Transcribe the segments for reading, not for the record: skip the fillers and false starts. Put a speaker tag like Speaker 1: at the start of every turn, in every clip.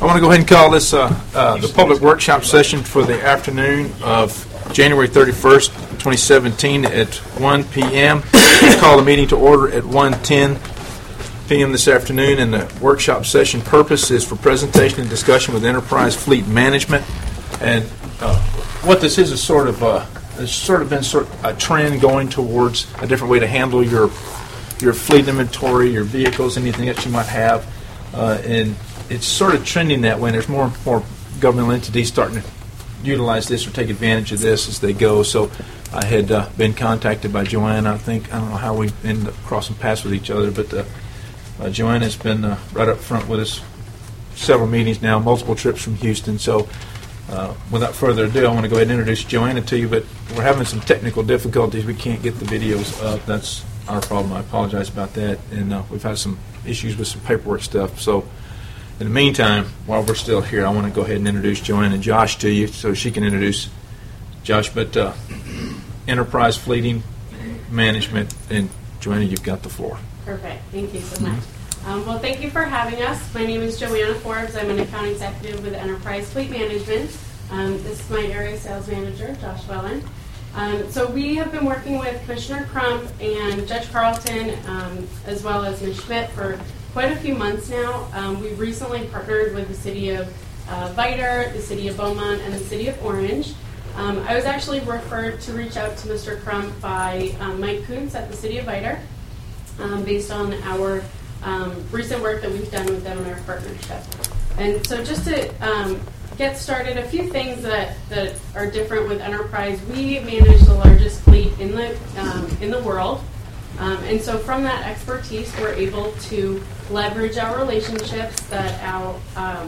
Speaker 1: want to go ahead and call this the public workshop session for the afternoon of January 31st, 2017 at 1 p.m. We'll call the meeting to order at 1:10 p.m. this afternoon, and the workshop session purpose is for presentation and discussion with Enterprise Fleet Management. And what this is sort of it's sort of been a trend going towards a different way to handle your fleet inventory, your vehicles, anything that you might have, and it's sort of trending that way. And there's more and more governmental entities starting to utilize this or take advantage of this as they go. So I had been contacted by Joanna. I don't know how we ended up crossing paths with each other, but Joanna has been right up front with us several meetings now, multiple trips from Houston. So without further ado, I want to go ahead and introduce Joanna to you, but we're having some technical difficulties. We can't get the videos up. That's our problem. I apologize about that. And we've had some issues with some paperwork stuff. So in the meantime, while we're still here, I want to go ahead and introduce Joanna and Josh to you so she can introduce Josh. But Enterprise Fleeting Management, and Joanna, you've got the floor.
Speaker 2: Perfect. Thank you so much. Well, thank you for having us. My name is Joanna Forbes. I'm an account executive with Enterprise Fleet Management. This is my area sales manager, Josh Wellen. So we have been working with Commissioner Crump and Judge Carlton, as well as Ms. Schmidt, for quite a few months now. We've recently partnered with the City of Vidor, the City of Beaumont, and the City of Orange. I was actually referred to reach out to Mr. Crump by Mike Kuntz at the City of Vidor, based on our recent work that we've done with them in our partnership. And so just to get started, a few things that are different with Enterprise. We manage the largest fleet in the world. And so from that expertise, we're able to leverage our relationships that our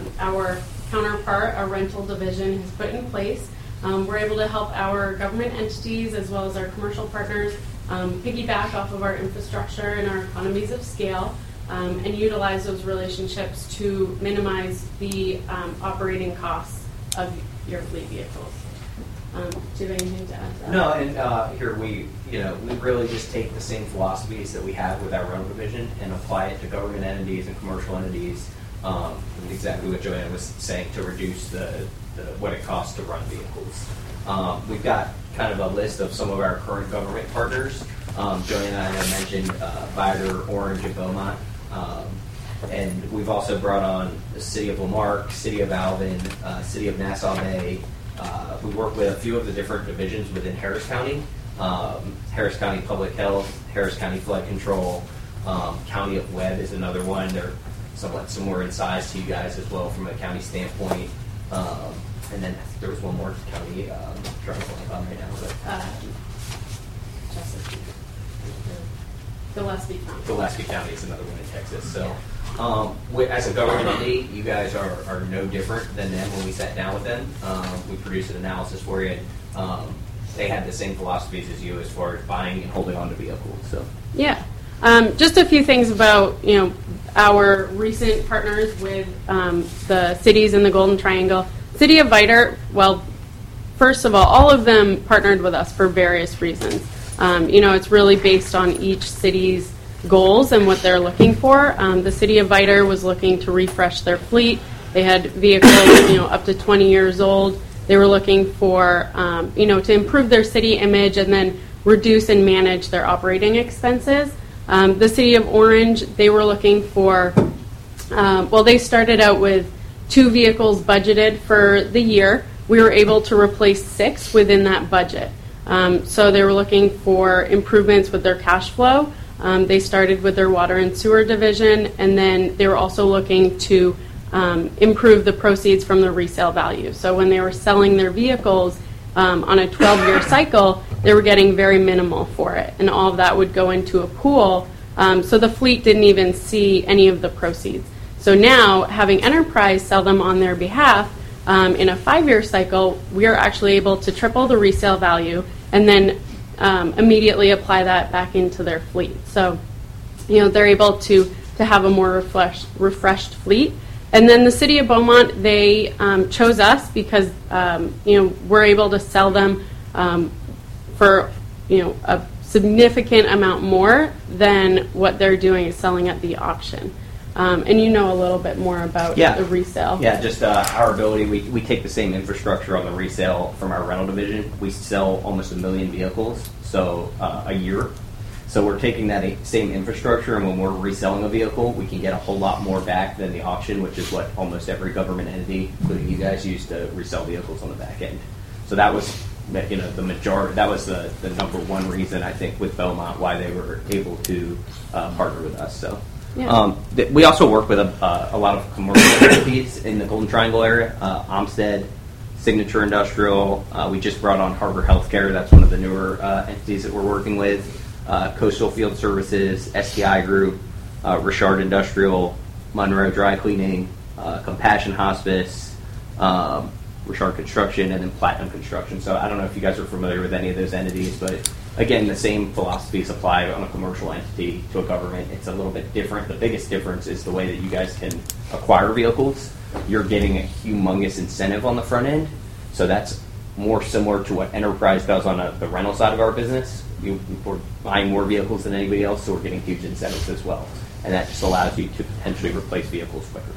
Speaker 2: counterpart, our rental division, has put in place. We're able to help our government entities as well as our commercial partners piggyback off of our infrastructure and our economies of scale, and utilize those relationships to minimize the operating costs of your fleet vehicles. Do you have anything to add to that?
Speaker 3: No, and here we really just take the same philosophies that we have with our rental division and apply it to government entities and commercial entities. Exactly what Joanna was saying, to reduce the what it costs to run vehicles. We've got kind of a list of some of our current government partners. Joanna and I mentioned Vidor, Orange, and Beaumont. And we've also brought on the City of Lamarck, City of Alvin, City of Nassau Bay. We work with a few of the different divisions within Harris County. Harris County Public Health, Harris County Flood Control, County of Webb is another one. They're somewhat similar in size to you guys as well from a county standpoint. And then there was one more county, trying to think about right now.
Speaker 2: Gillespie County.
Speaker 3: Gillespie County is another one in Texas. So as a government entity, you guys are no different than them when we sat down with them. We produced an analysis for you, and they had the same philosophies as you as far as buying and holding on to vehicles. So
Speaker 2: yeah. Just a few things about our recent partners with the cities in the Golden Triangle. City of Vidor, well, first of all of them partnered with us for various reasons. It's really based on each city's goals and what they're looking for. The City of Vidor was looking to refresh their fleet. They had vehicles, up to 20 years old. They were looking for, to improve their city image and then reduce and manage their operating expenses. The City of Orange, they were looking for, they started out with 2 vehicles budgeted for the year. We were able to replace 6 within that budget. So they were looking for improvements with their cash flow. They started with their water and sewer division, and then they were also looking to improve the proceeds from the resale value. So when they were selling their vehicles on a 12-year cycle, they were getting very minimal for it, and all of that would go into a pool. So the fleet didn't even see any of the proceeds. So now, having Enterprise sell them on their behalf in a 5-year cycle, we are actually able to triple the resale value and then immediately apply that back into their fleet. So, they're able to have a more refreshed fleet. And then the City of Beaumont, they chose us because, we're able to sell them for, a significant amount more than what they're doing is selling at the auction. And you know a little bit more about the resale.
Speaker 3: Yeah, just our ability. We take the same infrastructure on the resale from our rental division. We sell almost 1 million vehicles a year. So we're taking that same infrastructure, and when we're reselling a vehicle, we can get a whole lot more back than the auction, which is what almost every government entity, including you guys, use to resell vehicles on the back end. So that was, the majority. That was the number one reason, I think, with Beaumont why they were able to partner with us. So.
Speaker 2: Yeah.
Speaker 3: We also work with a lot of commercial entities in the Golden Triangle area. Omstead, Signature Industrial. We just brought on Harbor Healthcare. That's one of the newer entities that we're working with. Coastal Field Services, STI Group, Richard Industrial, Monroe Dry Cleaning, Compassion Hospice, Richard Construction, and then Platinum Construction. So I don't know if you guys are familiar with any of those entities, but again, the same philosophies apply on a commercial entity to a government. It's a little bit different. The biggest difference is the way that you guys can acquire vehicles. You're getting a humongous incentive on the front end. So that's more similar to what Enterprise does on the rental side of our business. We're buying more vehicles than anybody else, so we're getting huge incentives as well. And that just allows you to potentially replace vehicles quicker.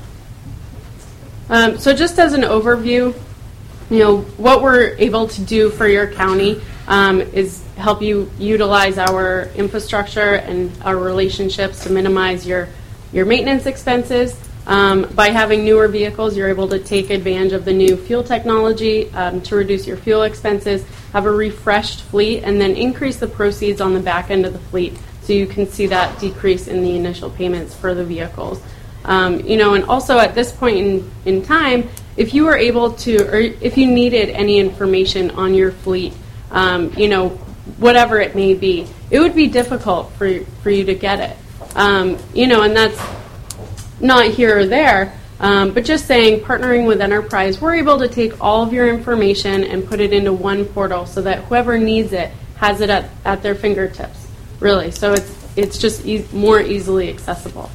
Speaker 2: So just as an overview, what we're able to do for your county is help you utilize our infrastructure and our relationships to minimize your maintenance expenses. By having newer vehicles, you're able to take advantage of the new fuel technology to reduce your fuel expenses, have a refreshed fleet, and then increase the proceeds on the back end of the fleet so you can see that decrease in the initial payments for the vehicles. And also at this point in time, if you were able to, or if you needed any information on your fleet, whatever it may be, it would be difficult for you to get it. And that's not here or there, but just saying, partnering with Enterprise, we're able to take all of your information and put it into one portal so that whoever needs it has it at their fingertips, really. So it's just more easily accessible.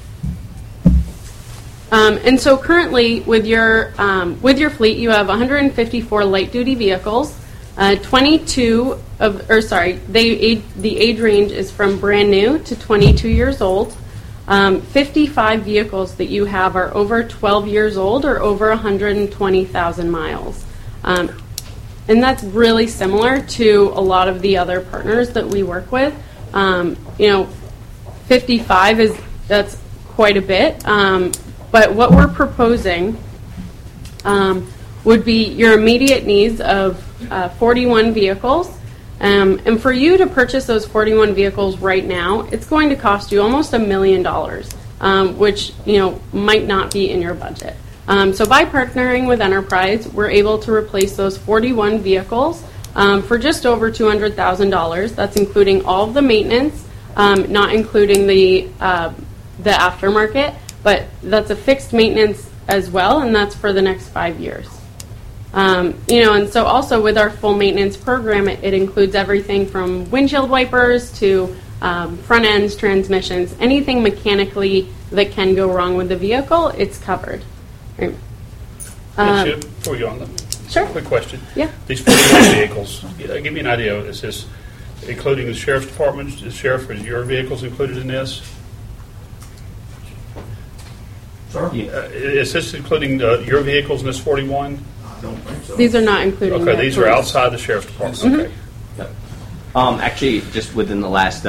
Speaker 2: And so currently, with your fleet, you have 154 light-duty vehicles. The age range is from brand new to 22 years old. 55 vehicles that you have are over 12 years old or over 120,000 miles. And that's really similar to a lot of the other partners that we work with. 55 that's quite a bit. But what we're proposing would be your immediate needs of 41 vehicles. And for you to purchase those 41 vehicles right now, it's going to cost you almost $1 million, which might not be in your budget. So by partnering with Enterprise, we're able to replace those 41 vehicles for just over $200,000. That's including all of the maintenance, not including the aftermarket, but that's a fixed maintenance as well, and that's for the next 5 years. And so also with our full maintenance program, it includes everything from windshield wipers to front ends, transmissions, anything mechanically that can go wrong with the vehicle, it's covered. Right.
Speaker 4: Before you go on,
Speaker 2: sure.
Speaker 4: Quick question.
Speaker 2: Yeah.
Speaker 4: These 41 vehicles, give me an idea. Is this including the sheriff's department? Is your vehicles included in this?
Speaker 5: Sorry?
Speaker 4: Is this including your vehicles in this 41?
Speaker 5: I don't think so.
Speaker 2: These are not included.
Speaker 4: Okay, these are outside the sheriff's department.
Speaker 2: Mm-hmm.
Speaker 4: Okay.
Speaker 3: Yep. Actually, just within the last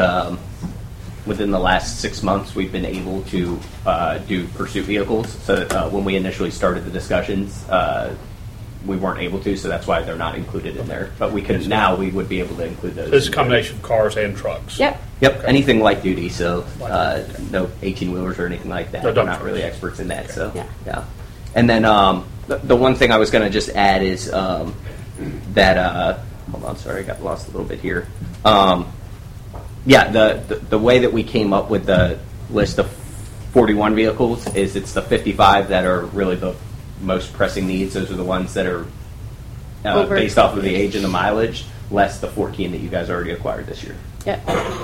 Speaker 3: 6 months, we've been able to do pursuit vehicles. So when we initially started the discussions, we weren't able to, so that's why they're not included in there. But we could now. We would be able to include those.
Speaker 4: This is a combination of cars and trucks.
Speaker 2: Yep.
Speaker 3: Yep.
Speaker 4: Okay.
Speaker 3: Anything light duty. So no 18-wheelers or anything like that.
Speaker 4: No
Speaker 3: We're
Speaker 4: dump
Speaker 3: not really
Speaker 4: trucks.
Speaker 3: experts in that.
Speaker 4: Okay.
Speaker 3: So
Speaker 2: Yeah.
Speaker 3: And then the one thing I was going to just add is that hold on, sorry, I got lost a little bit here. The way that we came up with the list of 41 vehicles is it's the 55 that are really the most pressing needs. Those are the ones that are based off of the age and the mileage, less the 14 that you guys already acquired this year.
Speaker 2: Yeah.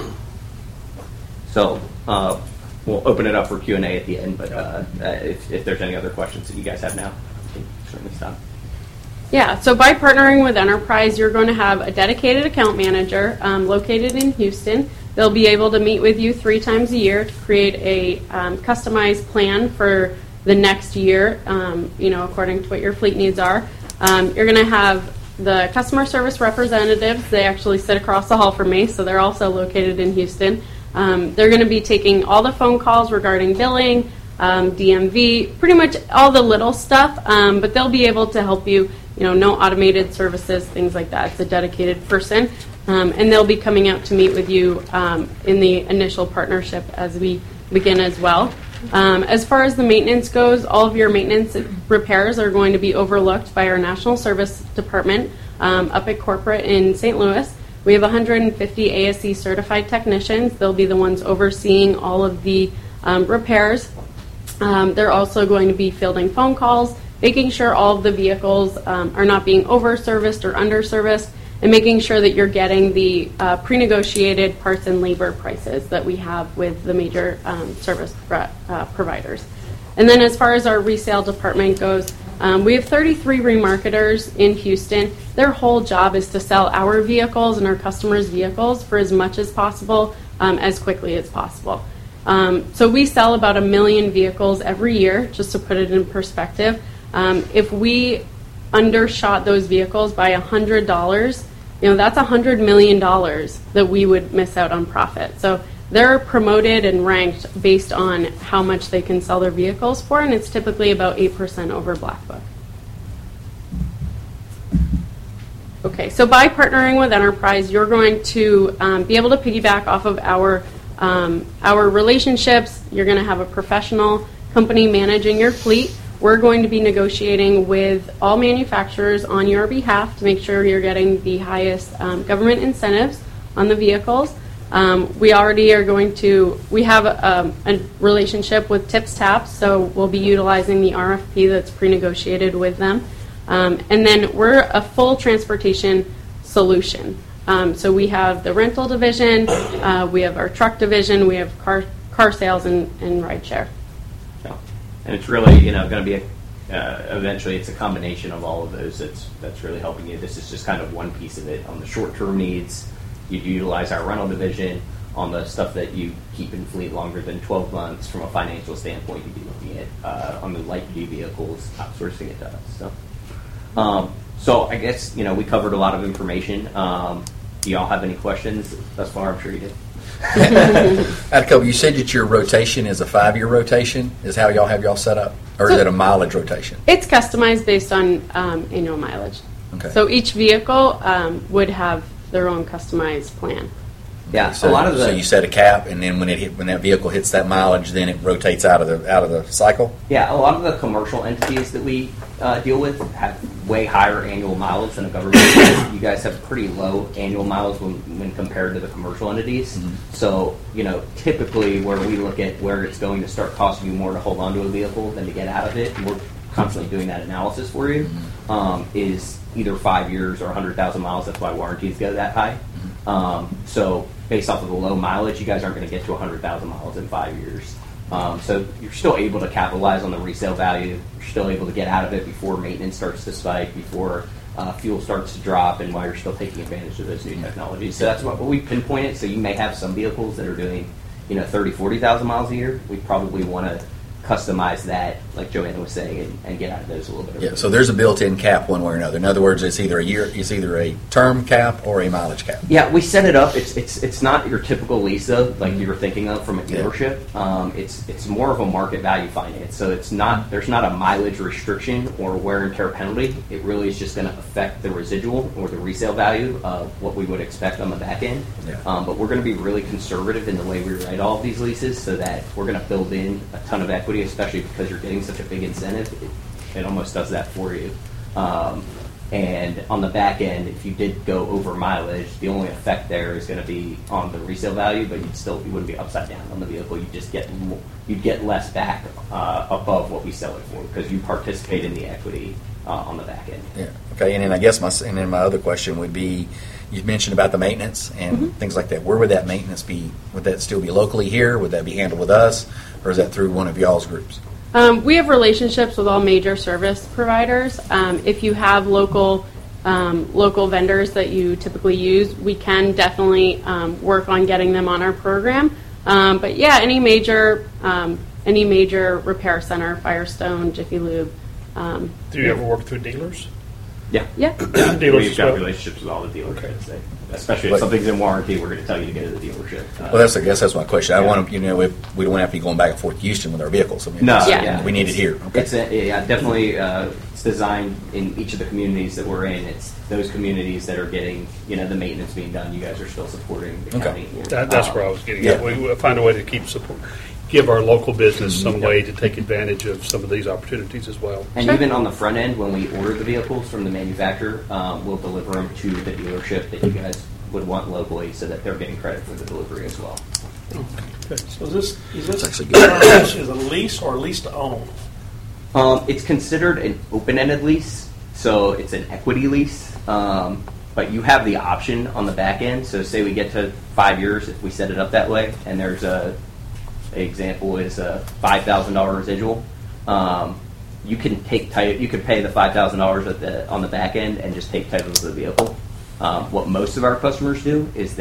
Speaker 3: So we'll open it up for Q&A at the end, but if there's any other questions that you guys have now, you can certainly stop.
Speaker 2: Yeah, so by partnering with Enterprise, you're going to have a dedicated account manager located in Houston They'll be able to meet with you 3 times a year to create a customized plan for the next year, according to what your fleet needs are. You're going to have the customer service representatives. They actually sit across the hall from me, so they're also located in Houston. They're going to be taking all the phone calls regarding billing, DMV, pretty much all the little stuff, but they'll be able to help you, no automated services, things like that. It's a dedicated person, and they'll be coming out to meet with you in the initial partnership as we begin as well. As far as the maintenance goes, all of your maintenance repairs are going to be overlooked by our National Service Department up at corporate in St. Louis. We have 150 ASE certified technicians. They'll be the ones overseeing all of the repairs. They're also going to be fielding phone calls, making sure all of the vehicles are not being over-serviced or under-serviced, and making sure that you're getting the pre-negotiated parts and labor prices that we have with the major service providers. And then as far as our resale department goes, we have 33 remarketers in Houston. Their whole job is to sell our vehicles and our customers' vehicles for as much as possible, as quickly as possible. So we sell about 1 million vehicles every year, just to put it in perspective. If we undershot those vehicles by $100, that's $100 million that we would miss out on profit. So they're promoted and ranked based on how much they can sell their vehicles for, and it's typically about 8% over Black Book. Okay, so by partnering with Enterprise, you're going to be able to piggyback off of our relationships. You're going to have a professional company managing your fleet. We're going to be negotiating with all manufacturers on your behalf to make sure you're getting the highest government incentives on the vehicles. We already are we have a relationship with Tips Taps, so we'll be utilizing the RFP that's pre-negotiated with them. And then we're a full transportation solution. So we have the rental division, we have our truck division, we have car sales and rideshare.
Speaker 3: And it's really, going to be eventually it's a combination of all of those that's really helping you. This is just kind of one piece of it. On the short-term needs, you utilize our rental division. On the stuff that you keep in fleet longer than 12 months, from a financial standpoint, you'd be looking at on the light-duty vehicles, outsourcing it to us. So I guess, we covered a lot of information. Do y'all have any questions thus far? I'm sure you did.
Speaker 6: You said that your rotation is a 5-year rotation, is how y'all have y'all set up? Or is it a mileage rotation?
Speaker 2: It's customized based on annual mileage.
Speaker 6: Okay.
Speaker 2: So each vehicle would have their own customized plan.
Speaker 3: Yeah,
Speaker 6: so,
Speaker 3: a lot of
Speaker 6: so you set a cap, and then when that vehicle hits that mileage, then it rotates out of the cycle.
Speaker 3: Yeah, a lot of the commercial entities that we deal with have way higher annual mileage than a government. You guys have pretty low annual mileage when compared to the commercial entities. Mm-hmm. So typically where we look at where it's going to start costing you more to hold onto a vehicle than to get out of it, and we're constantly doing that analysis for you. Mm-hmm. Is either 5 years or 100,000 miles. That's why warranties go that high. Mm-hmm. So based off of the low mileage, you guys aren't going to get to 100,000 miles in 5 years. So you're still able to capitalize on the resale value. You're still able to get out of it before maintenance starts to spike, before fuel starts to drop, and while you're still taking advantage of those new technologies. So that's what we pinpointed. So you may have some vehicles that are doing 30,000, 40,000 miles a year. We probably want to customize that, like Joanna was saying, and get out of those a little bit.
Speaker 6: Yeah, so there's a built-in cap one way or another. In other words, it's either a term cap or a mileage cap.
Speaker 3: Yeah, we set it up. It's not your typical Lisa like you were thinking of from a dealership. Yeah. It's more of a market value finance. So there's not a mileage restriction or wear and tear penalty. It really is just going to affect the residual or the resale value of what we would expect on the back end. Yeah. But we're going to be really conservative in the way we write all of these leases, so that we're going to build in a ton of equity, especially because you're getting such a big incentive. It almost does that for you. And on the back end, if you did go over mileage, the only effect there is going to be on the resale value, but you wouldn't be upside down on the vehicle. You'd get less back above what we sell it for, because you participate in the equity on the back end.
Speaker 6: Yeah. Okay. And then I guess my other question would be, you mentioned about the maintenance and things like that. Where would that maintenance be? Would that still be locally here? Would that be handled with us, or is that through one of y'all's groups?
Speaker 2: We have relationships with all major service providers. If you have local local vendors that you typically use, we can definitely work on getting them on our program. But yeah, any major repair center, Firestone, Jiffy Lube.
Speaker 4: Do you ever work through dealers?
Speaker 3: Yeah.
Speaker 2: Yeah.
Speaker 4: Dealers
Speaker 3: We've
Speaker 4: as
Speaker 3: got
Speaker 4: well?
Speaker 3: relationships with all the dealers.
Speaker 4: Okay.
Speaker 3: I'd say. Especially if something's in warranty, we're going to tell you to go to the dealership.
Speaker 6: Well, I guess that's my question. I want to, we don't want to have to be going back and forth to Houston with our vehicles. I mean,
Speaker 3: No,
Speaker 2: Yeah.
Speaker 6: we need it here. Okay.
Speaker 3: It's definitely it's designed in each of the communities that we're in. It's those communities that are getting the maintenance being done. You guys are still supporting the
Speaker 6: Okay.
Speaker 3: county.
Speaker 4: That's where I was getting
Speaker 6: Yeah.
Speaker 4: at. We find a way to keep support, give our local business some way to take advantage of some of these opportunities as well.
Speaker 3: And even on the front end, when we order the vehicles from the manufacturer, we'll deliver them to the dealership that you guys would want locally, so that they're getting credit for the delivery as well.
Speaker 5: So is this
Speaker 6: actually good.
Speaker 5: is a lease or a lease to own?
Speaker 3: It's considered an open-ended lease, so it's an equity lease. But you have the option on the back end. So say we get to 5 years, if we set it up that way, and there's an example is a $5,000 residual. You can take title. You can pay the $5,000 on the back end and just take title of the vehicle. What most of our customers do is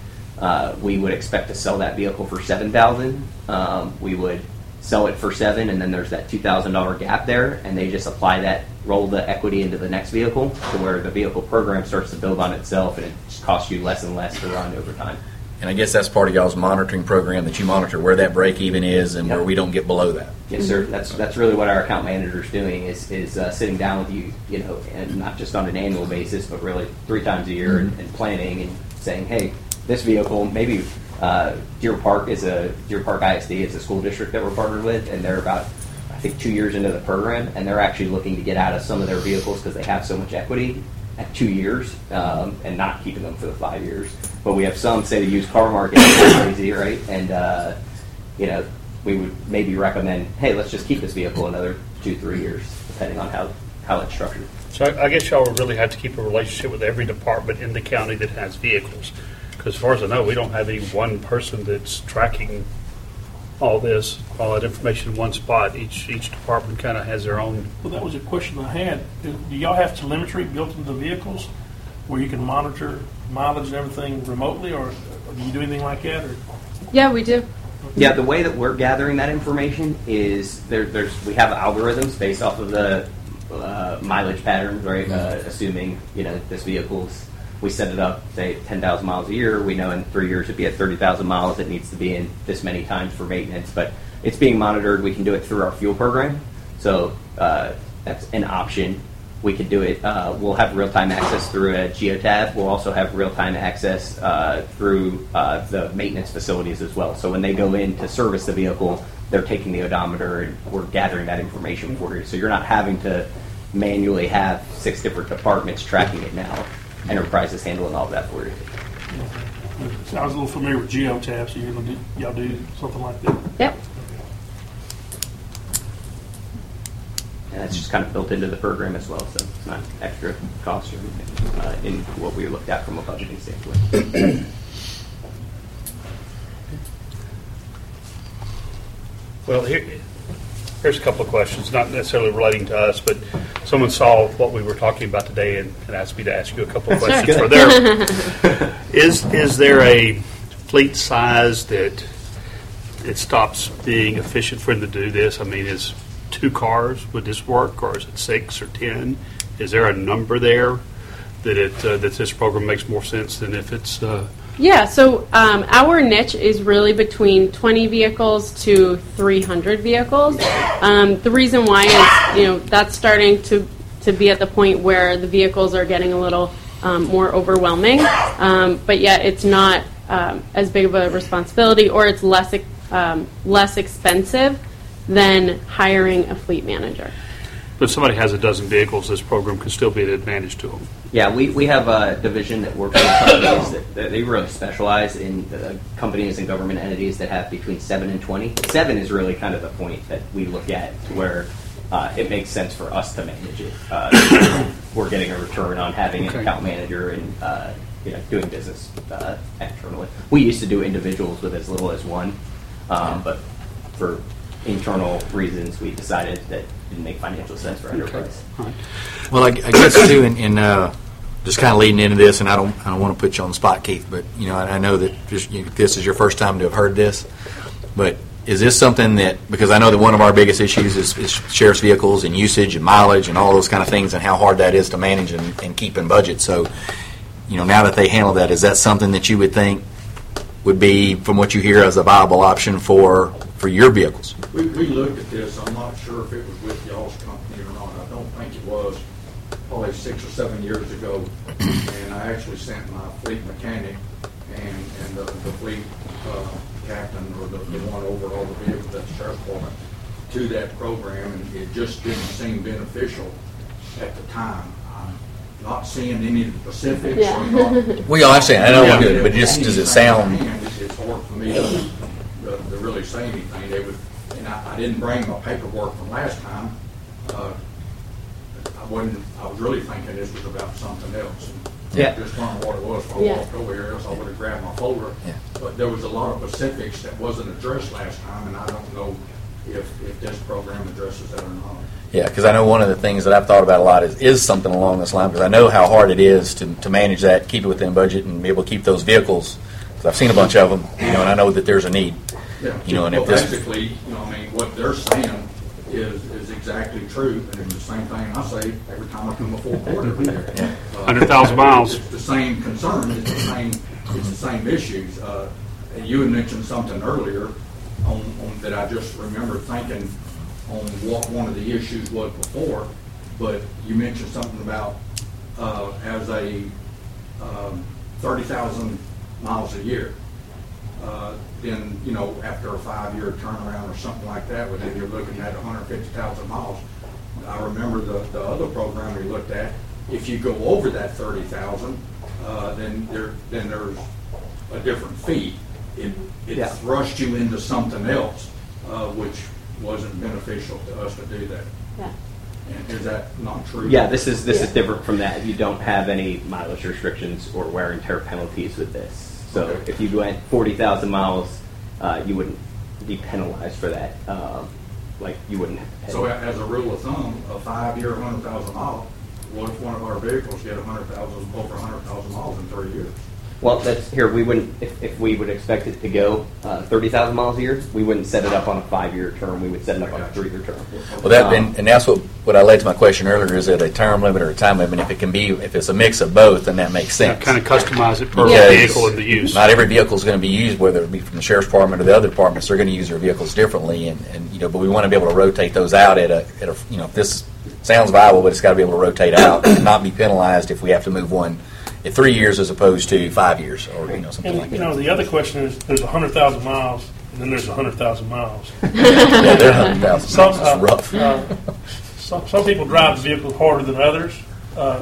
Speaker 3: we would expect to sell that vehicle for $7,000. We would sell it for $7,000, and then there's that $2,000 gap there, and they just roll the equity into the next vehicle, to where the vehicle program starts to build on itself, and it just costs you less and less to run over time.
Speaker 6: And I guess that's part of y'all's monitoring program, that you monitor where that break even is and where we don't get below that.
Speaker 3: Yes, sir. That's really what our account manager is doing, is sitting down with you, and not just on an annual basis, but really 3 times a year, and planning and saying, hey, this vehicle, maybe Deer Park ISD is a school district that we're partnered with, and they're about, I think, 2 years into the program, and they're actually looking to get out of some of their vehicles because they have so much equity at 2 years, and not keeping them for the 5 years. But we have some, say, the used car market is crazy, right? And we would maybe recommend, hey, let's just keep this vehicle another 2-3 years, depending on how it's structured.
Speaker 4: So I guess y'all would really have to keep a relationship with every department in the county that has vehicles. Because as far as I know, we don't have any one person that's tracking all that information in one spot. Each department kind of has their own.
Speaker 5: Well, that was a question I had. Do y'all have telemetry built into the vehicles where you can monitor mileage and everything remotely, or do you do anything like that? Or?
Speaker 2: Yeah, we do.
Speaker 3: Yeah, the way that we're gathering that information is we have algorithms based off of the mileage patterns, right? Assuming this vehicle's, we set it up, say 10,000 miles a year. We know in 3 years it'd be at 30,000 miles. It needs to be in this many times for maintenance, but it's being monitored. We can do it through our fuel program, so that's an option. We could do it. We'll have real-time access through a Geotab. We'll also have real-time access through the maintenance facilities as well. So when they go in to service the vehicle, they're taking the odometer, and we're gathering that information for you. So you're not having to manually have 6 different departments tracking it now. Enterprise is handling all of that for you.
Speaker 5: So I was a little familiar with Geotab, so y'all do something like that.
Speaker 2: Yep.
Speaker 3: And that's just kind of built into the program as well, so it's not extra cost or anything in what we looked at from a budgeting standpoint.
Speaker 4: Well, here's a couple of questions, not necessarily relating to us, but someone saw what we were talking about today and asked me to ask you a couple of questions for their. Is there a fleet size that it stops being efficient for them to do this? I mean, is 2 cars, would this work, or is it 6 or 10? Is there a number there that this program makes more sense than if it's?
Speaker 2: Yeah, so our niche is really between 20 vehicles to 300 vehicles. The reason why is, that's starting to be at the point where the vehicles are getting a little more overwhelming, but yet it's not as big of a responsibility, or it's less expensive than hiring a fleet manager.
Speaker 4: But if somebody has a dozen vehicles, this program can still be an advantage to them.
Speaker 3: Yeah, we have a division that works with companies that they really specialize in companies and government entities that have between 7 and 20. 7 is really kind of the point that we look at where it makes sense for us to manage it. We're getting a return on having an account manager and doing business externally. We used to do individuals with as little as 1, but for internal reasons, we decided that it didn't make financial sense for enterprise.
Speaker 6: Well, I guess too, in just kind of leading into this, and I don't want to put you on the spot, Keith, but I know that this is your first time to have heard this, but is this something that, because I know that one of our biggest issues is sheriff's vehicles and usage and mileage and all those kind of things, and how hard that is to manage and keep in budget. So, now that they handle that, is that something that you would think would be, from what you hear, as a viable option for your vehicles?
Speaker 7: We looked at this. I'm not sure if it was with y'all's company or not. I don't think it was. Probably 6 or 7 years ago, and I actually sent my fleet mechanic and the fleet captain, or the one over all the vehicles at the sheriff's department, to that program, and it just didn't seem beneficial at the time. I'm not seeing any of the specifics.
Speaker 2: Yeah.
Speaker 6: Well, I understand. I know we're good, but just does it sound?
Speaker 7: It's hard for me to really say anything. They would, and I didn't bring my paperwork from last time. I was really thinking this was about something else.
Speaker 3: Yeah.
Speaker 7: Just learned what it was when I walked over here, else I would have grabbed my folder.
Speaker 6: Yeah.
Speaker 7: But there was a lot of specifics that wasn't addressed last time, and I don't know if this program addresses that or not.
Speaker 6: Yeah, because I know one of the things that I've thought about a lot is something along this line, because I know how hard it is to manage that, keep it within budget, and be able to keep those vehicles. Because I've seen a bunch of them, and I know that there's a need.
Speaker 7: Yeah.
Speaker 6: And
Speaker 7: well,
Speaker 6: if this,
Speaker 7: basically, what they're saying is exactly true, and it's the same thing I say every time I come before court every year.
Speaker 4: 100,000 miles.
Speaker 7: It's the same concern. It's the same issues. And you had mentioned something earlier on that I just remember thinking on what one of the issues was before, but you mentioned something about as a 30,000 miles a year. Then, after a 5-year turnaround or something like that, well, then you're looking at 150,000 miles. I remember the other program we looked at. If you go over that 30,000, then there's a different fee. It thrust you into something else, which wasn't beneficial to us to do that.
Speaker 2: Yeah.
Speaker 7: And is that not true?
Speaker 3: Yeah, this is different from that. You don't have any mileage restrictions or wear and tear penalties with this. So if you went 40,000 miles, you wouldn't be penalized for that. Like you wouldn't have to pay.
Speaker 7: So as a rule of thumb, a 5-year, 100,000 miles, what if one of our vehicles get over 100,000 miles in 3 years?
Speaker 3: Well, that's here. We wouldn't, if we would expect it to go 30,000 miles a year, we wouldn't set it up on a 5-year term. We would set it up on a 3-year term.
Speaker 6: well, and that's what I led to my question earlier. Is it a term limit or a time limit? If it's a mix of both, then that makes sense.
Speaker 4: Kind of customize it per
Speaker 6: Because
Speaker 4: vehicle and the use.
Speaker 6: Not every vehicle is going to be used, whether it be from the sheriff's department or the other departments. They're going to use their vehicles differently, and but we want to be able to rotate those out at a if this sounds viable, but it's got to be able to rotate out and not be penalized if we have to move one at 3 years as opposed to 5 years, or something like that.
Speaker 5: The other question is, there's 100,000 miles, and then there's 100,000 miles.
Speaker 6: Yeah, they're 100,000 miles. It's rough.
Speaker 5: Some people drive the vehicle harder than others.
Speaker 3: Well,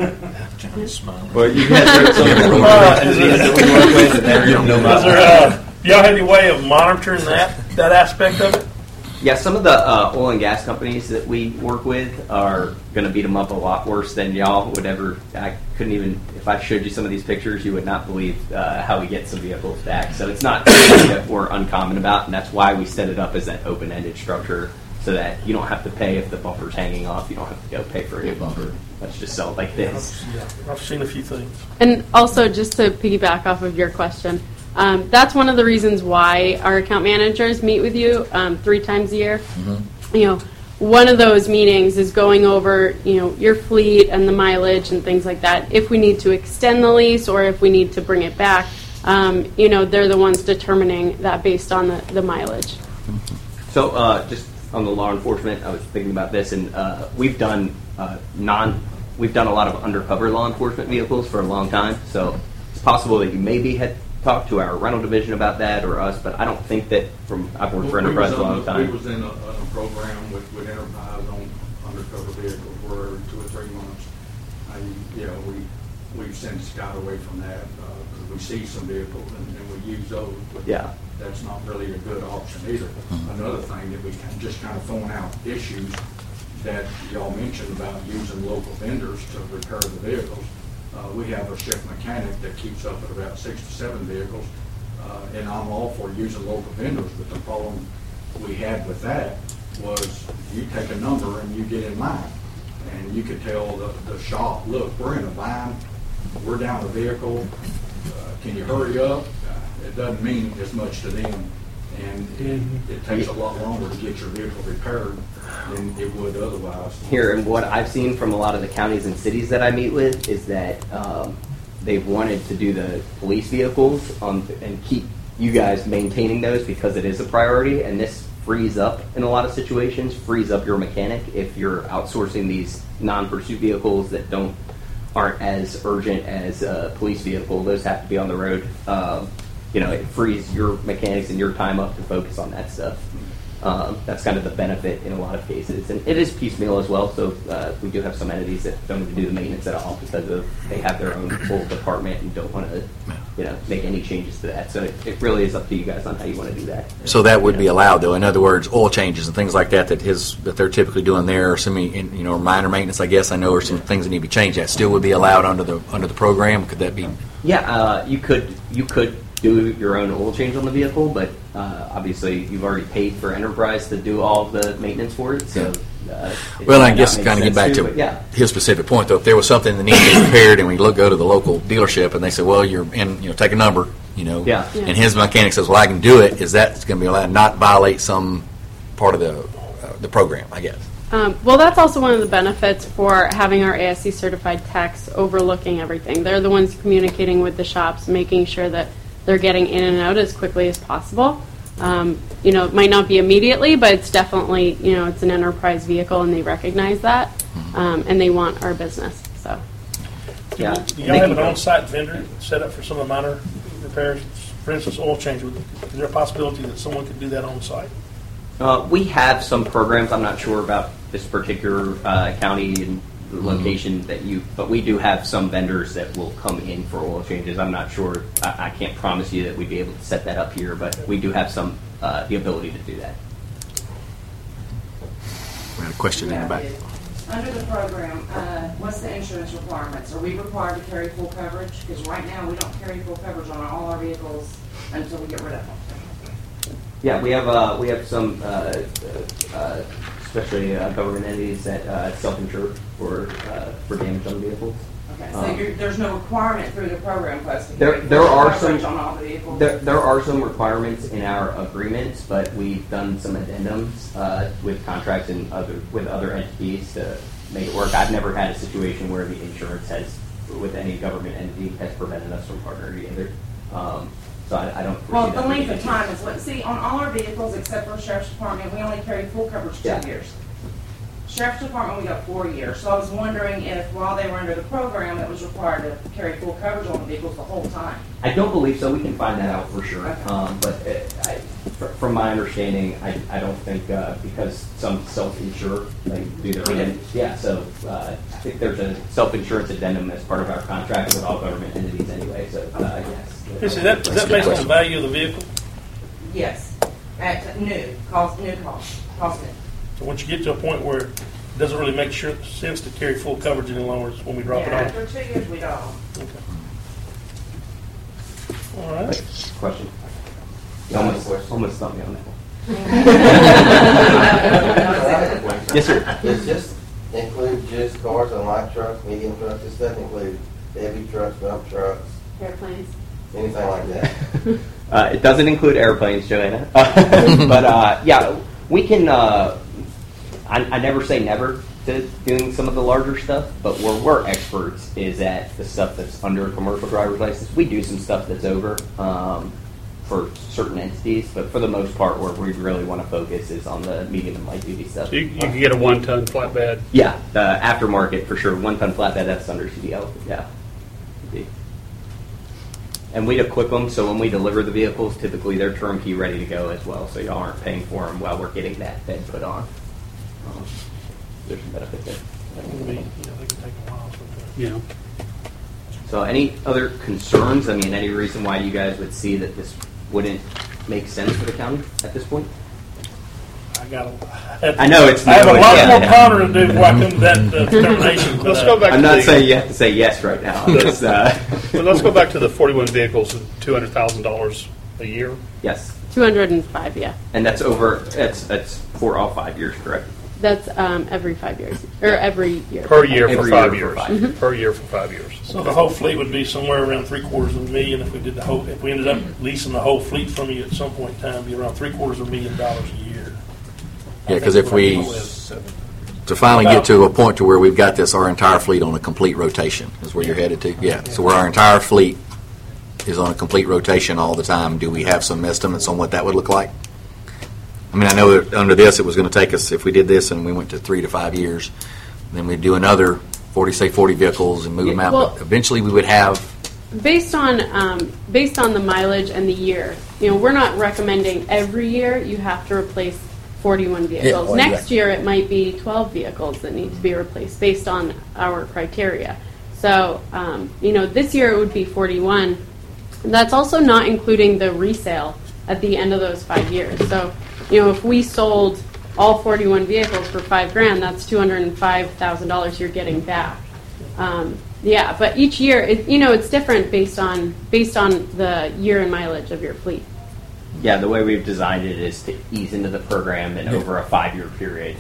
Speaker 3: you have some people we work with, and they don't know about
Speaker 5: do y'all have any way of monitoring that aspect of it?
Speaker 3: Yeah, some of the oil and gas companies that we work with are going to beat them up a lot worse than y'all would ever. I couldn't even, if I showed you some of these pictures, you would not believe how we get some vehicles back. So it's not something that we're uncommon about, and that's why we set it up as that open-ended structure, so that you don't have to pay if the bumper's hanging off. You don't have to go pay for a new bumper. Let's just sell it like this.
Speaker 5: I've seen a few things.
Speaker 2: And also, just to piggyback off of your question, that's one of the reasons why our account managers meet with you 3 times a year. Mm-hmm. One of those meetings is going over, your fleet and the mileage and things like that. If we need to extend the lease or if we need to bring it back, they're the ones determining that based on the mileage.
Speaker 3: So just on the law enforcement, I was thinking about this, and we've done we've done a lot of undercover law enforcement vehicles for a long time. So it's possible that you maybe had talked to our rental division about that or us, but I don't think that I've worked for Enterprise a long time.
Speaker 7: We was in a program with Enterprise on undercover vehicles for 2 or 3 months. We've since got away from that because we see some vehicles and we use those. But that's not really a good option either. Another thing that we just kind of throwing out issues that y'all mentioned about using local vendors to repair the vehicles. We have a shift mechanic that keeps up at about 6 to 7 vehicles, and I'm all for using local vendors, but the problem we had with that was you take a number and you get in line, and you could tell the shop, look, we're in a bind, we're down a vehicle, can you hurry up? It doesn't mean as much to them, and it takes a lot longer to get your vehicle repaired than it would otherwise.
Speaker 3: Here, and what I've seen from a lot of the counties and cities that I meet with is that they've wanted to do the police vehicles and keep you guys maintaining those because it is a priority, and this frees up, in a lot of situations, frees up your mechanic if you're outsourcing these non-pursuit vehicles that aren't as urgent as a police vehicle. Those have to be on the road. It frees your mechanics and your time up to focus on that stuff. That's kind of the benefit in a lot of cases. And it is piecemeal as well, so we do have some entities that don't even do the maintenance at all because they have their own full department and don't want to make any changes to that. So it really is up to you guys on how you want to do that.
Speaker 6: So that would be allowed, though. In other words, oil changes and things like that that they're typically doing there, or some minor maintenance, I guess I know, or some things that need to be changed. That still would be allowed under the program. Could that be?
Speaker 3: Yeah, you could do your own oil change on the vehicle, but obviously you've already paid for Enterprise to do all of the maintenance for it. So,
Speaker 6: well, I guess kind of get back to his specific point, though. If there was something that needed to be repaired, and we go to the local dealership, and they say, "Well, you're in, take a number," and his mechanic says, "Well, I can do it." Is that going to be allowed, not violate some part of the program? I guess.
Speaker 2: Well, that's also one of the benefits for having our ASC certified techs overlooking everything. They're the ones communicating with the shops, making sure that they're getting in and out as quickly as possible. It might not be immediately, but it's definitely, it's an Enterprise vehicle, and they recognize that, and they want our business. So,
Speaker 5: do y'all have an on-site vendor set up for some of the minor repairs? For instance, oil change. Is there a possibility that someone could do that on-site?
Speaker 3: We have some programs. I'm not sure about this particular county and location but we do have some vendors that will come in for oil changes. I'm not sure. I can't promise you that we'd be able to set that up here, but we do have some the ability to do that.
Speaker 6: We had a question in the back.
Speaker 8: Under the program, what's the insurance requirements? Are we required to carry full coverage? Because right now we don't carry full coverage on all our vehicles until we get rid of them.
Speaker 3: Yeah, we have some, especially government entities that self-insure for damage on vehicles.
Speaker 8: Okay, so there's no requirement through the program for us to
Speaker 3: carry full coverage
Speaker 8: on all the vehicles?
Speaker 3: There are some requirements in our agreements, but we've done some addendums with contracts and with other entities to make it work. I've never had a situation where the insurance with any government entity has prevented us from partnering together. So I don't.
Speaker 8: Well, the length of time is on all our vehicles except for Sheriff's Department, we only carry full coverage 2 years. Sheriff's Department, we got 4 years. So I was wondering if while they were under the program, it was required to carry full coverage on the vehicles the whole time.
Speaker 3: I don't believe so. We can find that out for sure.
Speaker 8: Okay.
Speaker 3: But from my understanding, I don't think because some self-insure, they do their own. Yeah, so I think there's a self-insurance addendum as part of our contract with all government entities anyway. So yes.
Speaker 5: Is that based on the value of the vehicle?
Speaker 8: Yes. At new cost.
Speaker 5: So once you get to a point where it doesn't really make sense to carry full coverage any longer, it's when we drop it off.
Speaker 8: After 2 years, we don't.
Speaker 5: Okay. All right.
Speaker 3: Question. Almost stumped me on that one. Yes, sir.
Speaker 9: Does this include just cars and light trucks, medium trucks? This doesn't include heavy trucks, dump trucks,
Speaker 2: airplanes.
Speaker 9: anything like that?
Speaker 3: It doesn't include airplanes, Joanna. But yeah, we can. I never say never to doing some of the larger stuff, but where we're experts is at the stuff that's under a commercial driver's license. We do some stuff that's over for certain entities, but for the most part, where we really want to focus is on the medium and light duty stuff.
Speaker 4: So you can get a 1-ton flatbed?
Speaker 3: Yeah, the aftermarket for sure. 1-ton flatbed, that's under CDL. Yeah. And we'd equip them, so when we deliver the vehicles, typically they're turnkey ready to go as well, so y'all aren't paying for them while we're getting that bed put on. There's some benefit there.
Speaker 5: They can take a while.
Speaker 4: Yeah.
Speaker 3: So any other concerns? I mean, any reason why you guys would see that this wouldn't make sense for the county at this point? I know it's.
Speaker 5: I have a lot more ponder to do before I come to that determination.
Speaker 4: Let's go back.
Speaker 3: I'm not saying you have to say yes right now. Just,
Speaker 4: well, let's go back to the 41 vehicles and $200,000 a year.
Speaker 3: Yes.
Speaker 2: 205, yeah.
Speaker 3: And that's over. That's for all 5 years, correct?
Speaker 2: That's every 5 years, or every year.
Speaker 4: Per year for
Speaker 3: Every
Speaker 4: 5
Speaker 3: year
Speaker 4: years.
Speaker 3: for 5 years.
Speaker 4: Per year for 5 years.
Speaker 5: So the whole fleet would be somewhere around $750,000 if we did the whole. If we ended up leasing the whole fleet from you at some point in time, it'd be around $750,000 a year.
Speaker 6: Yeah, because if we, to finally get to a point to where we've got this, our entire fleet on a complete rotation is where you're headed to? Yeah, so where our entire fleet is on a complete rotation all the time, do we have some estimates on what that would look like? I mean, I know that under this, it was going to take us, if we did this and we went to 3 to 5 years, then we'd do another 40 vehicles and move them out.
Speaker 2: Well-
Speaker 6: But eventually, we would have,
Speaker 2: Based on the mileage and the year, we're not recommending every year you have to replace 41 vehicles.
Speaker 6: well,
Speaker 2: Next
Speaker 6: yeah.
Speaker 2: year it might be 12 vehicles that need to be replaced based on our criteria. So, this year it would be 41. And that's also not including the resale at the end of those 5 years. So, if we sold all 41 vehicles for $5,000, that's $205,000 you're getting back. Yeah, but each year, it's different based on the year and mileage of your fleet.
Speaker 3: Yeah, the way we've designed it is to ease into the program and over a 5-year period.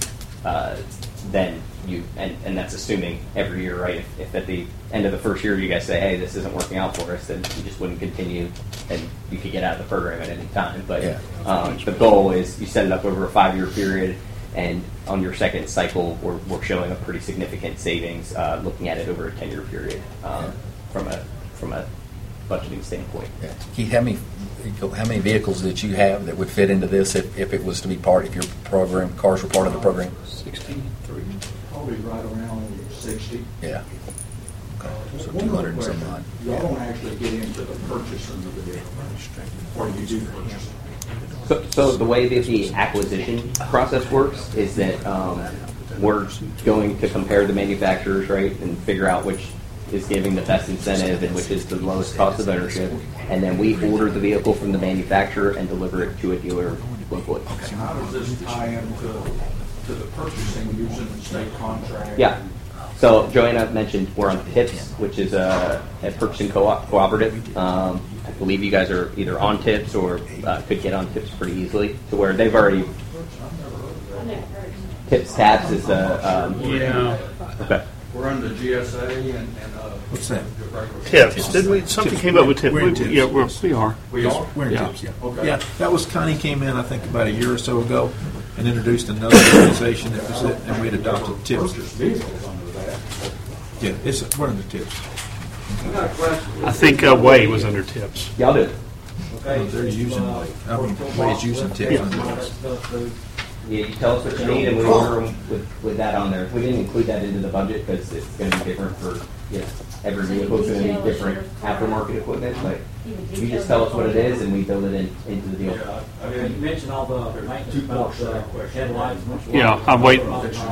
Speaker 3: Then and that's assuming every year, right? If at the end of the first year you guys say, hey, this isn't working out for us, then you just wouldn't continue, and you could get out of the program at any time. But the goal is you set it up over a 5-year period, and on your second cycle, we're showing a pretty significant savings, looking at it over a 10-year period from a budgeting standpoint.
Speaker 6: yeah. Keith, how many vehicles that you have that would fit into this if it was to be part of your program, cars were part of the program?
Speaker 7: 63. Probably right around 60.
Speaker 6: Yeah. Okay. So
Speaker 7: One
Speaker 6: 200 and
Speaker 7: more
Speaker 6: some
Speaker 7: question.
Speaker 6: odd.
Speaker 7: Y'all don't actually get into the purchasing of the vehicle, or you do purchase.
Speaker 3: So the way that the acquisition process works is that we're going to compare the manufacturers, right, and figure out which is giving the best incentive and which is the lowest cost of ownership, and then we order the vehicle from the manufacturer and deliver it to a dealer locally.
Speaker 7: How does this tie into the purchasing using the state contract?
Speaker 3: Yeah. So Joanna mentioned we're on TIPS, which is a purchasing cooperative. I believe you guys are either on TIPS or could get on TIPS pretty easily, to where they've already. TIPS tabs is the.
Speaker 5: Yeah.
Speaker 3: Okay.
Speaker 7: We're under GSA and
Speaker 1: What's that?
Speaker 4: Tips. Didn't we? Something came up with tips.
Speaker 1: We're in tips.
Speaker 4: Yeah, we are.
Speaker 7: we are?
Speaker 1: We're in
Speaker 4: Yeah.
Speaker 1: tips, yeah.
Speaker 7: Okay.
Speaker 1: Yeah, that was, Connie came in, I think, about a year or so ago and introduced another organization that was it, and we had adopted tips.
Speaker 7: Purchase vehicles under that.
Speaker 1: Yeah, we're under tips.
Speaker 7: I got a question.
Speaker 4: I think Way was under tips.
Speaker 3: Y'all do.
Speaker 7: Okay.
Speaker 1: They're using, Way's using tips. on this.
Speaker 3: Yeah, you tell us what you need, and we order them with that on there. We didn't include that into the budget because it's going to be different for every vehicle. It's going to be different aftermarket equipment. But you just tell us what it is, and we build it into the deal.
Speaker 7: Yeah, I
Speaker 10: You
Speaker 7: mean,
Speaker 10: mentioned all the maintenance about headlights.
Speaker 4: Yeah, I'm waiting.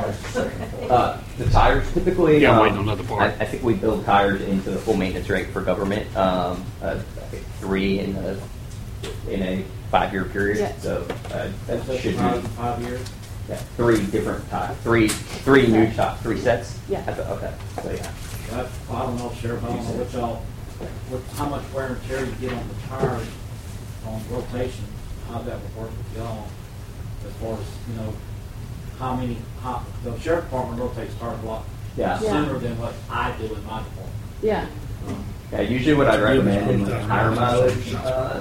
Speaker 3: The tires typically.
Speaker 4: Yeah, I'm waiting on another part.
Speaker 3: I think we build tires into the full maintenance rate for government. I think 3 in a 5-year period.
Speaker 2: Yeah.
Speaker 3: So that should be
Speaker 10: 5 years.
Speaker 3: 3 different tires. Three new tires. 3 sets.
Speaker 2: Yeah.
Speaker 3: Okay. So yeah.
Speaker 10: I don't know, Sheriff, I don't know how much wear and tear you get on the tires on rotation, how that would work with y'all as far as, the sheriff department rotates tires a lot
Speaker 3: Yeah.
Speaker 10: sooner than what I do in my department.
Speaker 2: Yeah.
Speaker 3: Yeah, usually what I'd recommend in the higher mileage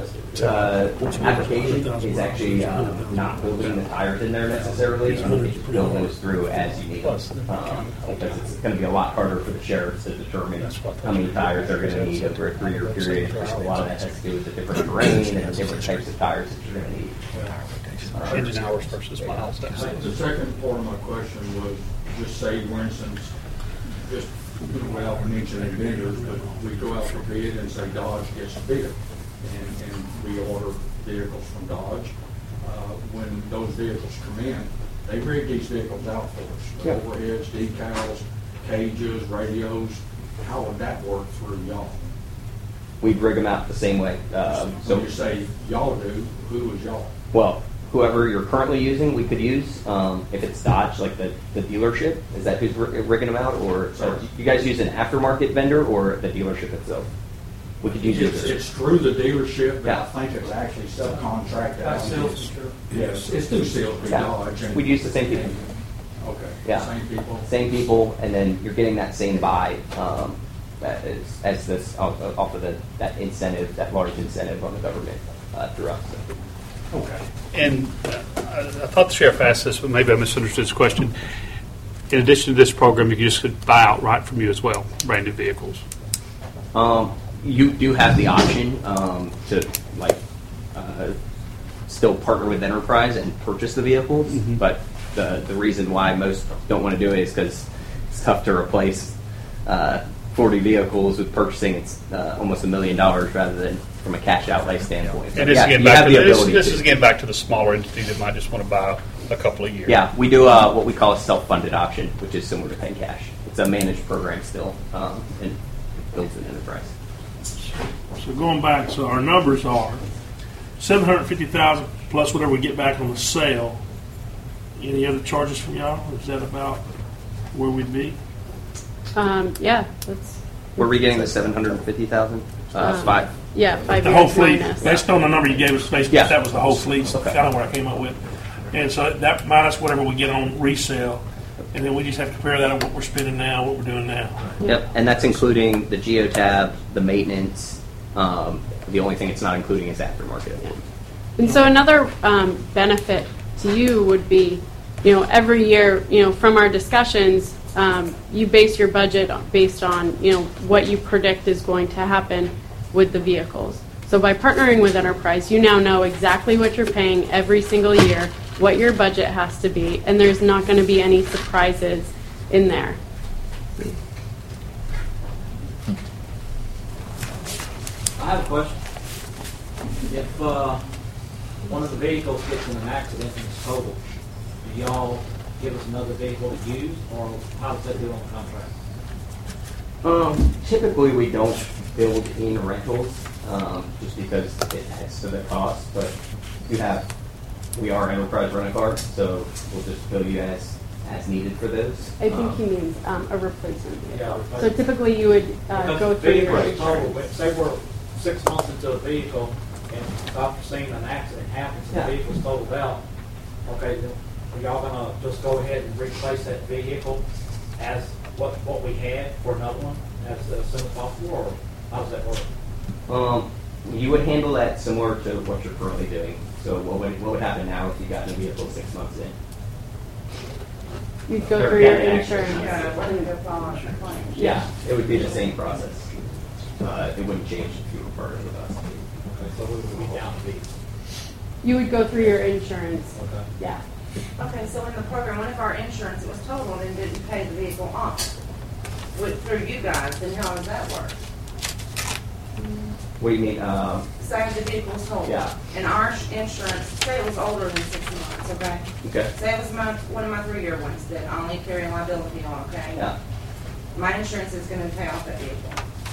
Speaker 3: application is actually not building the tires in there necessarily. Build those through as you need them. Because it's going to be a lot harder for the sheriffs to determine how many tires they're going to need over a 3-year period. A lot of that has to do with the different terrain and the different types of tires that you're going to need.
Speaker 4: Engine hours versus miles.
Speaker 7: the second part of my question was, just say, for instance, just without mentioning vendors, but we go out for bid and say Dodge gets a bid, and we order vehicles from Dodge. When those vehicles come in, they rig these vehicles out for us. The overheads, decals, cages, radios. How would that work through y'all?
Speaker 3: We'd rig them out the same way.
Speaker 7: So you say y'all do, who is y'all?
Speaker 3: Well, whoever you're currently using, we could use. If it's Dodge, like the dealership, is that who's rigging them out? Or you guys use an aftermarket vendor or the dealership itself? We could use either.
Speaker 7: It's through the dealership, but
Speaker 3: Yeah.
Speaker 7: I think it's actually subcontracted out. Yes, it's through Salisbury Dodge. and-
Speaker 3: We'd use the same people. Yeah.
Speaker 7: Same people?
Speaker 3: Same people, and then you're getting that same buy as this off of that incentive, that large incentive on the government through us.
Speaker 4: Okay. And I thought the sheriff asked this, but maybe I misunderstood his question. In addition to this program, you can just buy outright from you as well, brand new vehicles.
Speaker 3: You do have the option to still partner with Enterprise and purchase the vehicles, but the reason why most don't want to do it is because it's tough to replace 40 vehicles with purchasing. It's almost $1 million rather than from a cash outlay standpoint.
Speaker 4: And this is again back to the smaller entity that might just want to buy a couple of years.
Speaker 3: Yeah, we do what we call a self-funded option, which is similar to paying cash. It's a managed program still, and it builds an enterprise.
Speaker 5: So going back, so our numbers are $750,000 plus whatever we get back on the sale. Any other charges from y'all? Is that about where we'd be?
Speaker 2: Yeah, that's
Speaker 3: Where are we getting the $750,000? 5.
Speaker 2: yeah, 5
Speaker 5: The
Speaker 2: years
Speaker 5: whole fleet,
Speaker 2: minus.
Speaker 5: based on the number you gave us, basically,
Speaker 3: Yeah.
Speaker 5: that was the whole fleet, so
Speaker 3: Okay.
Speaker 5: kind of what I came up with. And so that minus whatever we get on resale, and then we just have to compare that on what we're spending now, what we're doing now.
Speaker 3: Yep, and that's including the Geotab, the maintenance. The only thing it's not including is aftermarket.
Speaker 2: And so another benefit to you would be, every year, from our discussions, you base your budget based on, what you predict is going to happen with the vehicles. So by partnering with Enterprise, you now know exactly what you're paying every single year, what your budget has to be, and there's not going to be any surprises in there.
Speaker 10: I have a question. If one of the vehicles gets in an accident and it's totaled, do y'all give us another vehicle to use, or how does that do on the contract?
Speaker 3: Typically, we don't build in rentals just because it adds to the cost. But we are Enterprise Rent-A-Car, so we'll just bill you as needed for those.
Speaker 2: I think he means a replacement vehicle.
Speaker 10: Yeah,
Speaker 2: So
Speaker 10: replacement.
Speaker 2: typically you would
Speaker 10: Because
Speaker 2: go
Speaker 10: the
Speaker 2: through your
Speaker 10: vehicle is
Speaker 2: insurance.
Speaker 10: totaled, but say we're 6 months into a vehicle, and after seeing an accident happens, and
Speaker 3: Yeah.
Speaker 10: the vehicle's totaled out, okay, then are y'all gonna just go ahead and replace that vehicle as what we had for another one as soon as possible, or how does that work?
Speaker 3: You would handle that similar to what you're currently doing. So what would happen now if you got in a vehicle 6 months in?
Speaker 2: You'd go
Speaker 3: Or
Speaker 2: through your
Speaker 3: get an
Speaker 2: insurance.
Speaker 3: Yeah, it would be the same process. It wouldn't change if you were partnered with us.
Speaker 10: Okay, so we would be down to be,
Speaker 2: You would go through your insurance.
Speaker 10: okay.
Speaker 2: Yeah.
Speaker 8: Okay, so in the program, what if our insurance was totaled and didn't pay the vehicle off through you guys, then how does that work?
Speaker 3: What do you mean?
Speaker 8: Say the vehicle was totaled.
Speaker 3: Yeah.
Speaker 8: And our insurance, say it was older than 6 months, okay?
Speaker 3: Okay.
Speaker 8: Say it was one of my 3-year ones that I only carry liability on, okay?
Speaker 3: Yeah.
Speaker 8: My insurance is gonna pay off that vehicle.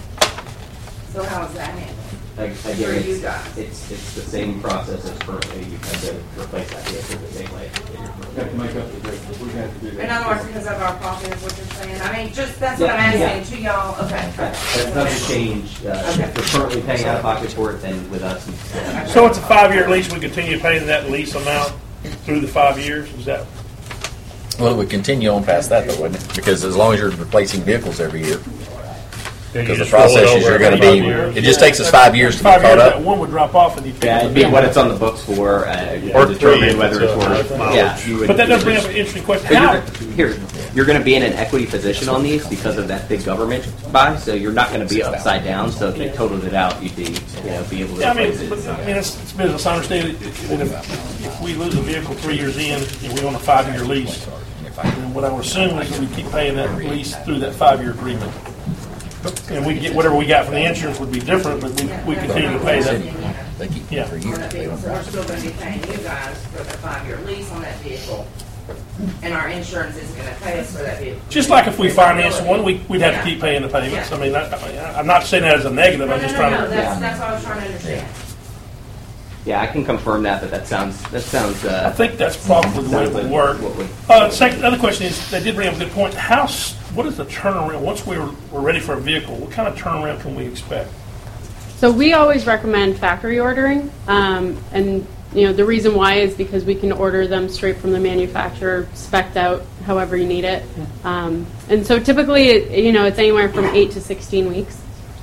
Speaker 8: So how is that handled?
Speaker 3: Again,
Speaker 8: For you guys.
Speaker 3: it's the same process as currently. You have to replace that vehicle the same way.
Speaker 7: We have to make up the difference. We have to do that.
Speaker 8: In other words, because of our profit is what you're saying? I mean, just, that's what I'm
Speaker 3: Yeah,
Speaker 8: asking to y'all, okay.
Speaker 3: But it doesn't change. If you're currently paying out of pocket for it, then with us,
Speaker 5: So it's a 5-year lease, we continue paying that lease amount through the 5 years, is that?
Speaker 6: Well, it would continue on past that, though, wouldn't it? Because as long as you're replacing vehicles every year, because the process is you're going to be, it just takes us 5 years to get
Speaker 5: 5 years,
Speaker 6: caught
Speaker 5: that
Speaker 6: up.
Speaker 5: one would drop off and you'd pick
Speaker 3: yeah,
Speaker 5: it
Speaker 3: it'd be
Speaker 5: up.
Speaker 3: what it's on the books for,
Speaker 4: Or
Speaker 3: determine
Speaker 4: three
Speaker 3: whether
Speaker 4: if
Speaker 3: it's
Speaker 4: it's
Speaker 3: worth.
Speaker 4: mileage.
Speaker 3: Yeah, you would.
Speaker 5: But that does bring up an interesting question.
Speaker 3: But
Speaker 5: How?
Speaker 3: you're going to be in an equity position on these because of that big government buy, so you're not going to be upside down. So if they totaled it out, you'd be able to
Speaker 5: Yeah, I mean,
Speaker 3: replace
Speaker 5: but,
Speaker 3: it.
Speaker 5: I mean, it's business. I understand it. And if we lose a vehicle 3 years in and we own a 5-year lease, then what I would assume is that we keep paying that lease through that 5-year agreement. And we get whatever we got from the insurance would be different, but we continue to pay that.
Speaker 6: They keep
Speaker 5: Yeah.
Speaker 6: it for
Speaker 8: On
Speaker 6: years.
Speaker 8: that
Speaker 6: They
Speaker 8: vehicle,
Speaker 6: don't
Speaker 8: so we're
Speaker 6: price
Speaker 8: still gonna be paying you guys for the 5-year lease on that vehicle. And our insurance is gonna pay us for that vehicle.
Speaker 5: Just like if we finance one, we'd have to keep paying the payments. I mean, I'm not saying that as a negative.
Speaker 8: No,
Speaker 5: I'm
Speaker 8: no,
Speaker 5: just
Speaker 8: no,
Speaker 5: trying
Speaker 8: no,
Speaker 5: to.
Speaker 8: that's what I was trying to understand.
Speaker 3: Yeah, I can confirm that, but that sounds.
Speaker 5: I think that's probably the way it would work. Another question is, they did bring up a good point. What is the turnaround once we're ready for a vehicle? What kind of turnaround can we expect?
Speaker 2: So we always recommend factory ordering, and The reason why is because we can order them straight from the manufacturer, spec'd out however you need it. And so typically, it's anywhere from 8 to 16 weeks.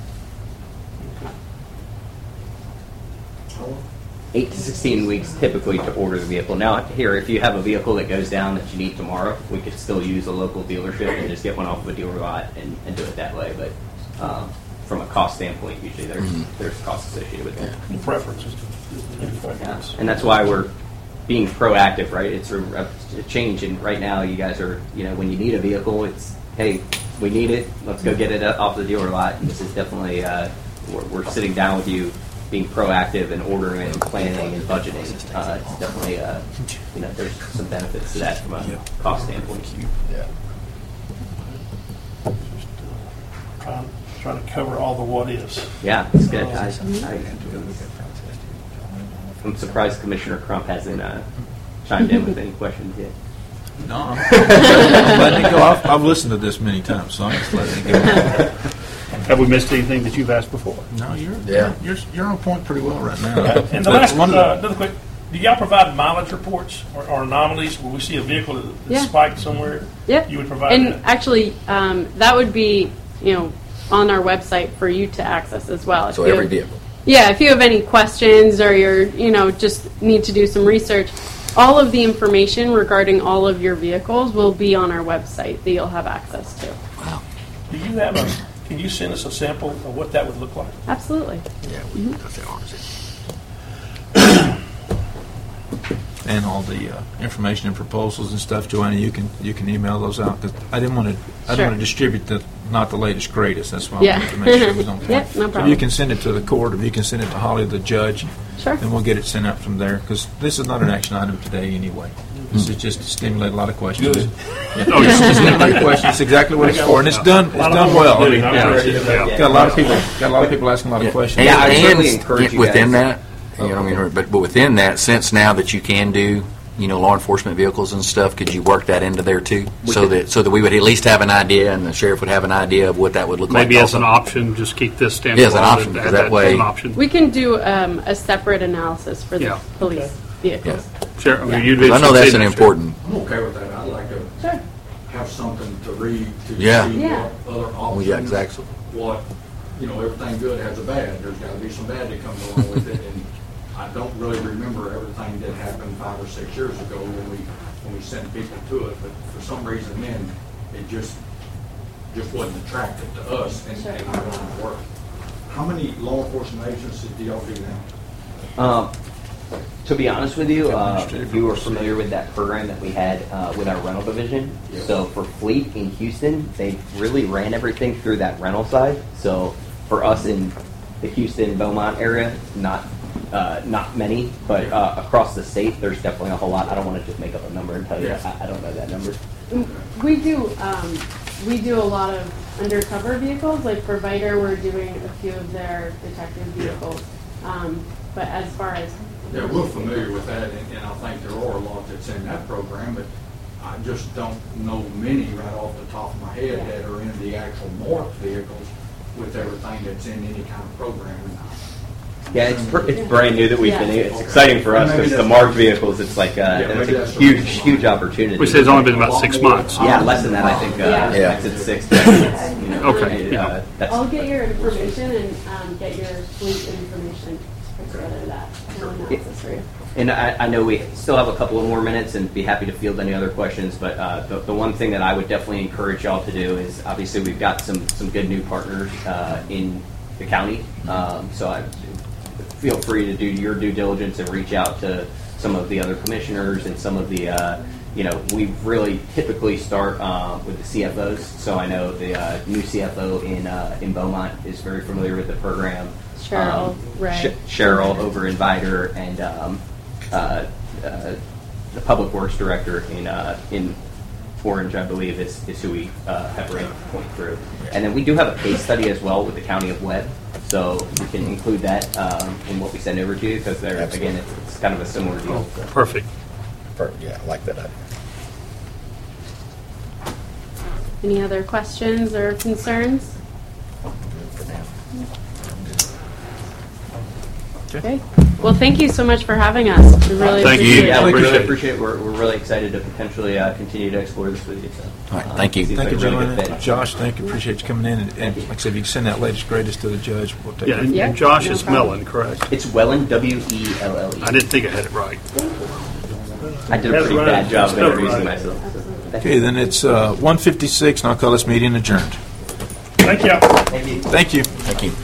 Speaker 3: 8 to 16 weeks typically to order the vehicle. Now, here, if you have a vehicle that goes down that you need tomorrow, we could still use a local dealership and just get one off of a dealer lot and do it that way. But from a cost standpoint, usually there's costs associated with it.
Speaker 5: The preference is to
Speaker 3: Yeah. And that's why we're being proactive, right? It's a change, and right now you guys are, when you need a vehicle, it's, hey, we need it, let's go get it off the dealer lot. And this is definitely, we're sitting down with you, being proactive and ordering and planning and budgeting. It's definitely, there's some benefits to that from a cost standpoint.
Speaker 5: Trying to cover all the what ifs.
Speaker 3: Yeah, it's good. I'm surprised Commissioner Crump hasn't chimed in with any questions yet.
Speaker 1: No, I'm letting it go. I've listened to this many times, so I'm just letting it go.
Speaker 4: Have we missed anything that you've asked before?
Speaker 1: No, you're on point pretty well right now.
Speaker 5: And the last one, another quick, do y'all provide mileage reports or anomalies where we see a vehicle that's spiked somewhere?
Speaker 2: Yeah.
Speaker 5: You would provide
Speaker 2: and
Speaker 5: that?
Speaker 2: actually, that would be, on our website for you to access as well.
Speaker 6: So every vehicle.
Speaker 2: Yeah, if you have any questions or you're, just need to do some research, all of the information regarding all of your vehicles will be on our website that you'll have access to.
Speaker 6: Wow.
Speaker 5: Do you have can you send us a sample of what that would look like?
Speaker 2: Absolutely.
Speaker 6: Yeah, that's the opposite.
Speaker 1: And all the information and proposals and stuff, Joanna, you can email those out, because I didn't want to distribute not the latest greatest. That's why I wanted to make sure it was on point.
Speaker 2: Yeah, no problem.
Speaker 1: So you can send it to the court, or you can send it to Holly, the judge,
Speaker 2: Sure.
Speaker 1: and we'll get it sent out from there. Because this is not an action item today anyway. This is just to stimulate a lot of questions.
Speaker 5: Good.
Speaker 1: Yeah. Oh, just to stimulate questions. It's exactly what it's for, and it's done. It's done well. I mean, got a lot of people asking a lot of questions.
Speaker 3: Yeah, I really
Speaker 6: And
Speaker 3: encourage you
Speaker 6: within
Speaker 3: guys.
Speaker 6: that, but within that, since now that you can do, law enforcement vehicles and stuff, could you work that into there too, so that we would at least have an idea, and the sheriff would have an idea of what that would look like?
Speaker 4: Maybe as
Speaker 6: also?
Speaker 4: an option, just keep this standalone.
Speaker 6: Yeah, as an option, because that way-
Speaker 4: As an option.
Speaker 2: We can do a separate analysis for the police vehicles.
Speaker 4: Sure. I mean,
Speaker 6: I know that's an important.
Speaker 7: I'm okay with that. I'd like to
Speaker 2: Sure.
Speaker 7: have something to read to
Speaker 6: Yeah.
Speaker 7: see
Speaker 2: Yeah.
Speaker 7: what other options.
Speaker 6: Well, yeah, exactly.
Speaker 7: What, everything good has a bad. There's got to be some bad that comes along with it. And I don't really remember everything that happened 5 or 6 years ago when we sent people to it. But for some reason then, it just wasn't attractive to us, and I don't work. How many law enforcement agencies do y'all do now?
Speaker 3: To be honest with you, you were familiar with that program that we had with our rental division.
Speaker 7: Yes.
Speaker 3: So for Fleet in Houston, they really ran everything through that rental side. So for us in the Houston, Beaumont area, not many, but across the state, there's definitely a whole lot. I don't want to just make up a number and tell you.
Speaker 7: Yes.
Speaker 3: I don't know that number.
Speaker 2: We do a lot of undercover vehicles. Like for Viter, we're doing a few of their detective vehicles. But as far as
Speaker 7: Yeah, we're familiar with that, and I think there are a lot that's in that program, but I just don't know many right off the top of my head that are in the actual morph vehicles with everything that's in any kind of program.
Speaker 3: Yeah, it's brand new that we've been. It's
Speaker 7: Okay.
Speaker 3: exciting for us
Speaker 7: Maybe
Speaker 3: because the
Speaker 7: that's-
Speaker 3: marked vehicles. It's like
Speaker 7: maybe
Speaker 3: that's a
Speaker 7: that's the
Speaker 3: huge,
Speaker 7: reason.
Speaker 3: huge opportunity.
Speaker 4: We say it's only been about 6 months.
Speaker 3: Yeah, less than that, I think.
Speaker 2: Yeah.
Speaker 3: It's 6.
Speaker 4: Okay, yeah.
Speaker 2: I'll get your information and get your fleet information together that analysis for you.
Speaker 3: And I know we still have a couple of more minutes and be happy to field any other questions, but the one thing that I would definitely encourage y'all to do is, obviously we've got some good new partners in the county, so I feel free to do your due diligence and reach out to some of the other commissioners and some of the, we really typically start with the CFOs, so I know the new CFO in Beaumont is very familiar with the program.
Speaker 2: Cheryl, Ray.
Speaker 3: Cheryl over in Viter, and the Public Works Director in Orange, I believe, is who we have ran point through. And then we do have a case study as well with the County of Webb, so we can include that in what we send over to you, because again, it's kind of a similar deal.
Speaker 4: Perfect.
Speaker 6: Yeah, I like that idea.
Speaker 2: Any other questions or concerns? Okay. Well, thank you so much for having us. We really
Speaker 4: Thank you.
Speaker 2: appreciate
Speaker 3: Yeah,
Speaker 2: it.
Speaker 3: we really
Speaker 4: Appreciate it.
Speaker 3: appreciate it. We're really excited to potentially continue to explore this with you. So.
Speaker 6: All right, thank you.
Speaker 3: Seems
Speaker 1: Thank you,
Speaker 3: like a really good
Speaker 1: Joanna.
Speaker 3: fit.
Speaker 1: Josh, thank you. Appreciate you coming in. And like I said, if you can send that latest greatest to the judge, we'll take
Speaker 4: Yeah,
Speaker 1: it.
Speaker 4: and,
Speaker 2: Yeah,
Speaker 4: and Josh
Speaker 2: no
Speaker 4: is
Speaker 2: problem.
Speaker 4: Mellon, correct?
Speaker 3: It's Wellen, W-E-L-L-E.
Speaker 4: I didn't think I had it right.
Speaker 3: I did a
Speaker 4: That's
Speaker 3: pretty
Speaker 4: right.
Speaker 3: bad job of
Speaker 4: That's
Speaker 3: introducing
Speaker 4: right.
Speaker 3: myself. So, thank
Speaker 1: Okay,
Speaker 3: you.
Speaker 1: then it's 1:56, and I'll call this meeting adjourned.
Speaker 5: Thank you.
Speaker 3: Thank you.
Speaker 1: Thank you.
Speaker 6: Thank you.